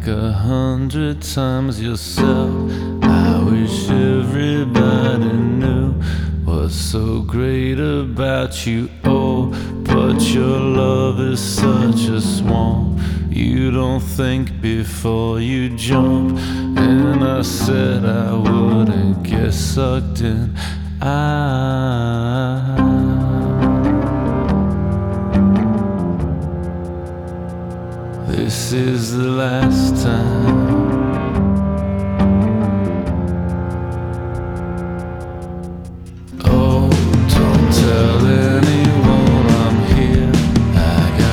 like 100 times yourself. I wish everybody knew what's so great about you. Oh, but your love is such a swamp. You don't think before you jump. And I said I wouldn't get sucked in. This is the last time